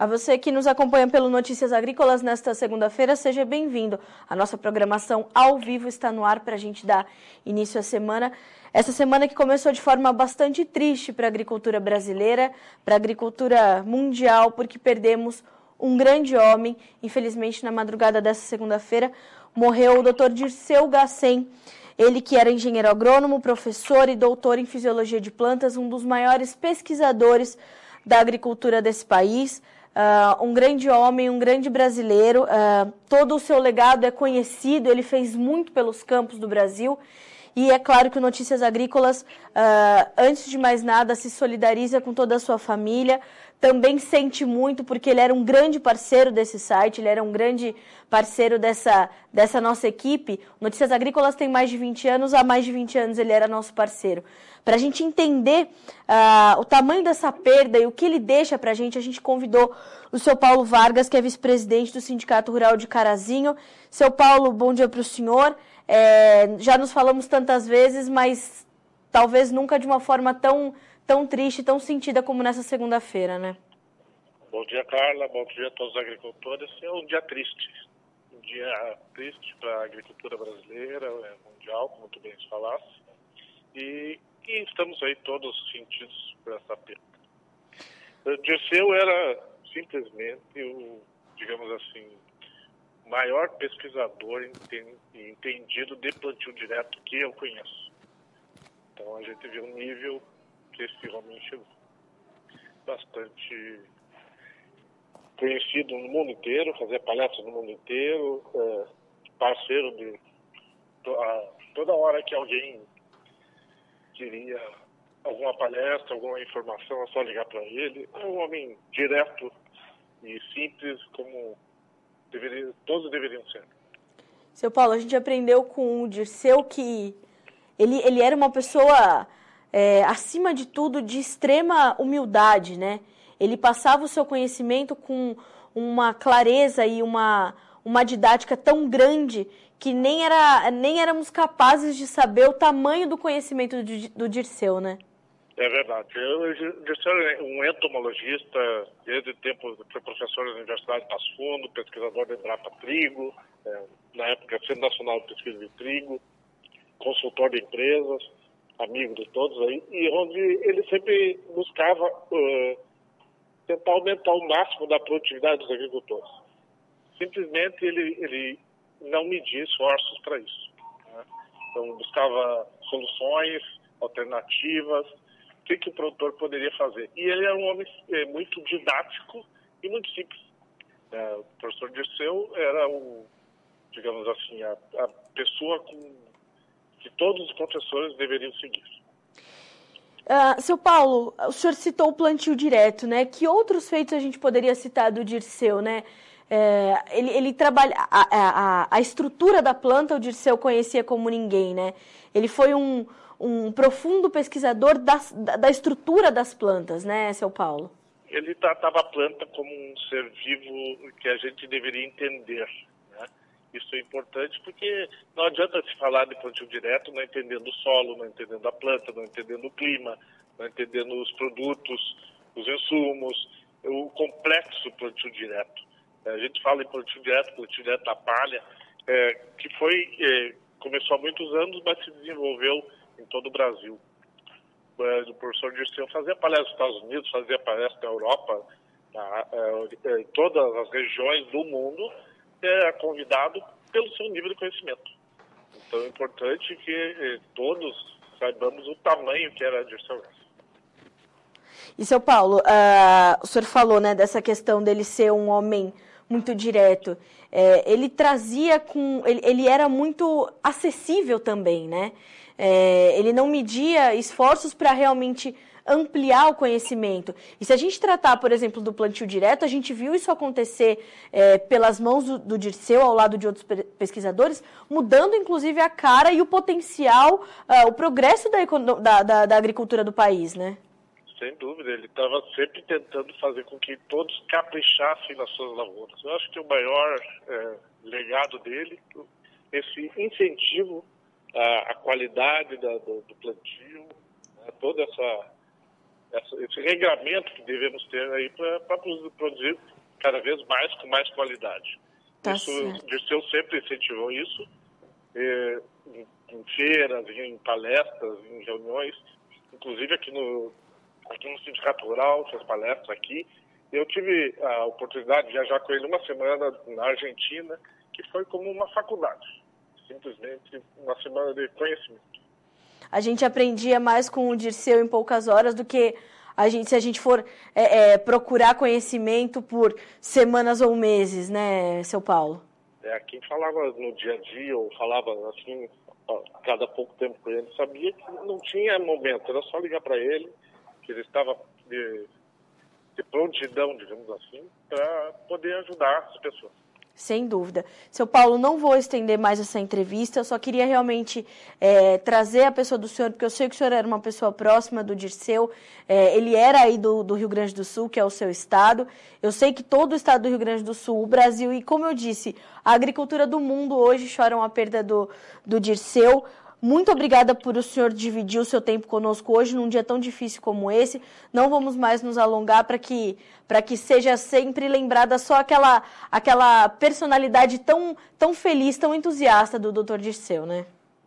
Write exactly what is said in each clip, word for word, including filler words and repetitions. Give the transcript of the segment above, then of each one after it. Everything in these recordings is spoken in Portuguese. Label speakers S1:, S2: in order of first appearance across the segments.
S1: A você que nos acompanha pelo Notícias Agrícolas nesta segunda-feira, seja bem-vindo. A nossa programação ao vivo está no ar para a gente dar início à semana. Essa semana que começou de forma bastante triste para a agricultura brasileira, para a agricultura mundial, porque perdemos um grande homem. Infelizmente, na madrugada dessa segunda-feira, morreu o doutor Dirceu Gacem. Ele que era engenheiro agrônomo, professor e doutor em fisiologia de plantas, um dos maiores pesquisadores da agricultura desse país. Uh, um grande homem, um grande brasileiro, uh, todo o seu legado é conhecido, ele fez muito pelos campos do Brasil e é claro que o Notícias Agrícolas, uh, antes de mais nada, se solidariza com toda a sua família, também sente muito porque ele era um grande parceiro desse site, ele era um grande parceiro dessa, dessa nossa equipe. O Notícias Agrícolas tem mais de vinte anos, há mais de vinte anos ele era nosso parceiro. Para a gente entender uh, o tamanho dessa perda e o que ele deixa para a gente, a gente convidou o seu Paulo Vargas, que é vice-presidente do Sindicato Rural de Carazinho. Seu Paulo, bom dia para o senhor. É, já nos falamos tantas vezes, mas talvez nunca de uma forma tão, tão triste, tão sentida como nessa segunda-feira, né?
S2: Bom dia, Carla. Bom dia a todos os agricultores. É um dia triste. Um dia triste para a agricultura brasileira, mundial, como tu bem falaste. E, e estamos aí todos sentidos por essa perda. O Dirceu era simplesmente o, digamos assim, maior pesquisador e entendido de plantio direto que eu conheço. Então a gente vê um nível que esse homem chegou. Bastante conhecido no mundo inteiro, fazia palestras no mundo inteiro, é, parceiro de to, a, toda hora que alguém queria alguma palestra, alguma informação, é só ligar para ele. É um homem direto e simples, como deveria, todos deveriam ser.
S1: Seu Paulo, a gente aprendeu com o Dirceu que ele, ele era uma pessoa, é, acima de tudo, de extrema humildade, né? Ele passava o seu conhecimento com uma clareza e uma, uma didática tão grande que nem, era, nem éramos capazes de saber o tamanho do conhecimento do, do Dirceu, né?
S2: É verdade. Eu, Dirceu é um entomologista, desde o tempo foi professor da Universidade de Passo Fundo, pesquisador da Embrapa Trigo, é, na época Centro Nacional de Pesquisa de Trigo, consultor de empresas, amigo de todos aí, e onde ele sempre buscava uh, tentar aumentar o máximo da produtividade dos agricultores. Simplesmente ele, ele não media esforços para isso, né? Então buscava soluções, alternativas, o que, que o produtor poderia fazer. E ele era um homem é, muito didático e muito simples. É, o professor Dirceu era, o, digamos assim, a, a pessoa com, que todos os professores deveriam seguir.
S1: Uh, seu Paulo, o senhor citou o plantio direto, né? Que outros feitos a gente poderia citar do Dirceu, né? É, ele, ele trabalha a, a, a estrutura da planta, o Dirceu conhecia como ninguém, né? Ele foi um, um profundo pesquisador das, da, da estrutura das plantas, né, seu Paulo?
S2: Ele tratava a planta como um ser vivo que a gente deveria entender, né? Isso é importante porque não adianta se falar de plantio direto não entendendo o solo, não entendendo a planta, não entendendo o clima, não entendendo os produtos, os insumos, o complexo plantio direto. A gente fala em plantio direto, plantio direto da palha, é, que foi, é, começou há muitos anos, mas se desenvolveu em todo o Brasil. É, o professor Dirceu fazia palestra nos Estados Unidos, fazia palestra na Europa, na, é, em todas as regiões do mundo, é convidado pelo seu nível de conhecimento. Então é importante que é, todos saibamos o tamanho que era Dirceu Gacem.
S1: E, seu Paulo, uh, o senhor falou, né, dessa questão dele ser um homem muito direto. É, ele trazia com... Ele, ele era muito acessível também, né? É, ele não media esforços para realmente ampliar o conhecimento. E se a gente tratar, por exemplo, do plantio direto, a gente viu isso acontecer é, pelas mãos do, do Dirceu, ao lado de outros pesquisadores, mudando, inclusive, a cara e o potencial, uh, o progresso da, da, da, da agricultura do país, né?
S2: Sem dúvida, ele estava sempre tentando fazer com que todos caprichassem nas suas lavouras. Eu acho que o maior é, legado dele, esse incentivo à, à qualidade da, do, do plantio, né, toda essa essa, esse regramento que devemos ter aí para produzir cada vez mais, com mais qualidade.
S1: Tá
S2: Isso,
S1: certo.
S2: o Dirceu sempre incentivou isso, eh, em, em feiras, em palestras, em reuniões, inclusive aqui no, aqui no Sindicato Rural, fez palestras aqui. Eu tive a oportunidade de viajar com ele uma semana na Argentina, que foi como uma faculdade, simplesmente uma semana de conhecimento.
S1: A gente aprendia mais com o Dirceu em poucas horas do que a gente, se a gente for é, é, procurar conhecimento por semanas ou meses, né, seu Paulo?
S2: É, quem falava no dia a dia, ou falava assim, a cada pouco tempo com ele, sabia que não tinha momento, era só ligar para ele, que ele estava de, de prontidão, digamos assim, para poder ajudar as pessoas.
S1: Sem dúvida. Seu Paulo, não vou estender mais essa entrevista, eu só queria realmente é, trazer a pessoa do senhor, porque eu sei que o senhor era uma pessoa próxima do Dirceu, é, ele era aí do, do Rio Grande do Sul, que é o seu estado, eu sei que todo o estado do Rio Grande do Sul, o Brasil, e como eu disse, a agricultura do mundo hoje choram a perda do, do Dirceu. Muito obrigada por o senhor dividir o seu tempo conosco hoje, num dia tão difícil como esse. Não vamos mais nos alongar para que, para que seja sempre lembrada só aquela, aquela personalidade tão, tão feliz, tão entusiasta do doutor Dirceu, né?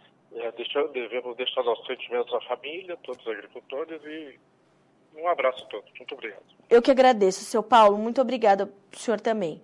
S2: É, deixa, devemos deixar nossos sentimentos à família, todos os agricultores, e um abraço a todos. Muito obrigado.
S1: Eu que agradeço, seu Paulo. Muito obrigada, o senhor também.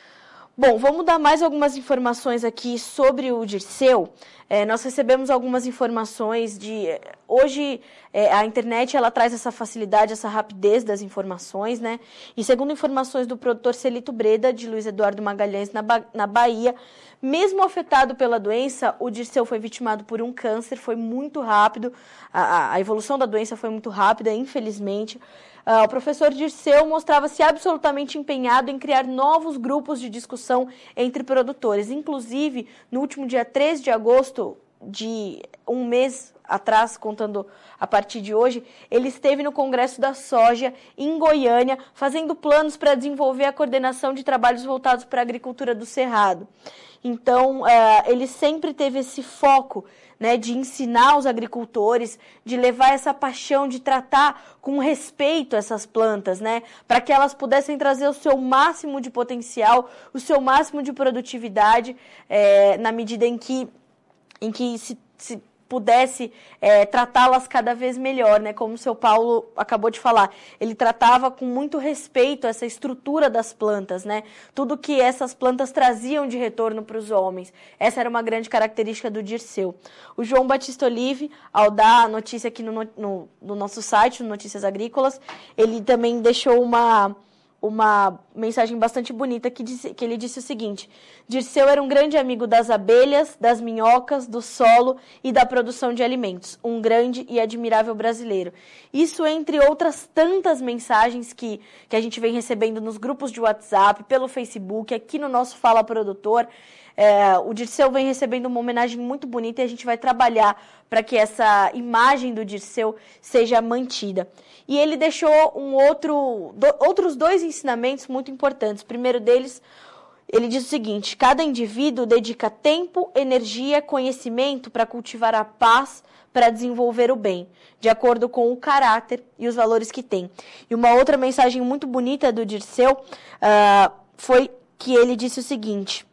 S1: Bom, vamos dar mais algumas informações aqui sobre o Dirceu. É, nós recebemos algumas informações de... Hoje, é, a internet ela traz essa facilidade, essa rapidez das informações, né? E segundo informações do produtor Celito Breda, de Luiz Eduardo Magalhães, na, ba- na Bahia, mesmo afetado pela doença, o Dirceu foi vitimado por um câncer, foi muito rápido, a, a evolução da doença foi muito rápida, infelizmente. Uh, o professor Dirceu mostrava-se absolutamente empenhado em criar novos grupos de discussão entre produtores. Inclusive, no último dia três de agosto, de um mês atrás, contando a partir de hoje, ele esteve no Congresso da Soja, em Goiânia, fazendo planos para desenvolver a coordenação de trabalhos voltados para a agricultura do Cerrado. Então, uh, ele sempre teve esse foco, né, de ensinar os agricultores, de levar essa paixão, de tratar com respeito essas plantas, né, para que elas pudessem trazer o seu máximo de potencial, o seu máximo de produtividade, é, na medida em que, em que se, se pudesse é, tratá-las cada vez melhor, né? Como o seu Paulo acabou de falar, ele tratava com muito respeito essa estrutura das plantas, né? Tudo que essas plantas traziam de retorno para os homens. Essa era uma grande característica do Dirceu. O João Batista Olive, ao dar a notícia aqui no, no, no nosso site, no Notícias Agrícolas, ele também deixou uma... uma mensagem bastante bonita que, disse, que ele disse o seguinte: Dirceu era um grande amigo das abelhas, das minhocas, do solo e da produção de alimentos, um grande e admirável brasileiro. Isso entre outras tantas mensagens que, que a gente vem recebendo nos grupos de WhatsApp, pelo Facebook, aqui no nosso Fala Produtor. É, o Dirceu vem recebendo uma homenagem muito bonita e a gente vai trabalhar para que essa imagem do Dirceu seja mantida. E ele deixou um outro, do, outros dois ensinamentos muito importantes. O primeiro deles, ele diz o seguinte: cada indivíduo dedica tempo, energia, conhecimento para cultivar a paz, para desenvolver o bem, de acordo com o caráter e os valores que tem. E uma outra mensagem muito bonita do Dirceu uh, foi que ele disse o seguinte...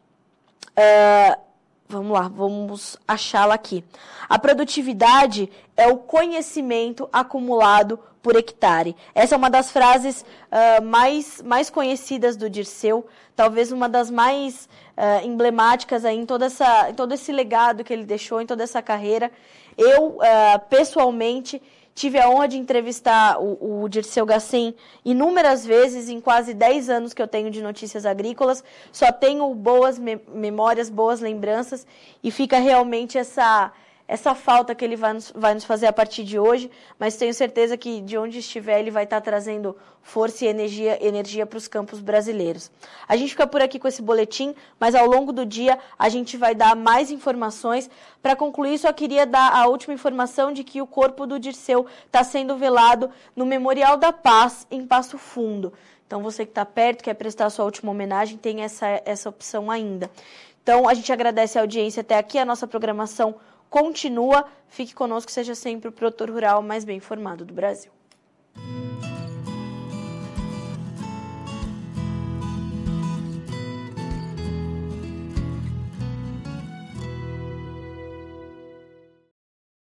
S1: Uh, vamos lá, vamos achá-la aqui. A produtividade é o conhecimento acumulado por hectare. Essa é uma das frases uh, mais, mais conhecidas do Dirceu, talvez uma das mais uh, emblemáticas aí em, toda essa, em todo esse legado que ele deixou, em toda essa carreira. Eu, uh, pessoalmente, tive a honra de entrevistar o, o Dirceu Gacem inúmeras vezes, em quase dez anos que eu tenho de Notícias Agrícolas. Só tenho boas me- memórias, boas lembranças, e fica realmente essa, essa falta que ele vai nos, vai nos fazer a partir de hoje, mas tenho certeza que de onde estiver ele vai estar trazendo força e energia, energia para os campos brasileiros. A gente fica por aqui com esse boletim, mas ao longo do dia a gente vai dar mais informações. Para concluir, só queria dar a última informação de que o corpo do Dirceu está sendo velado no Memorial da Paz, em Passo Fundo. Então, você que está perto, quer prestar a sua última homenagem, tem essa, essa opção ainda. Então, a gente agradece a audiência até aqui, a nossa programação continua. Fique conosco, seja sempre o produtor rural mais bem informado do Brasil.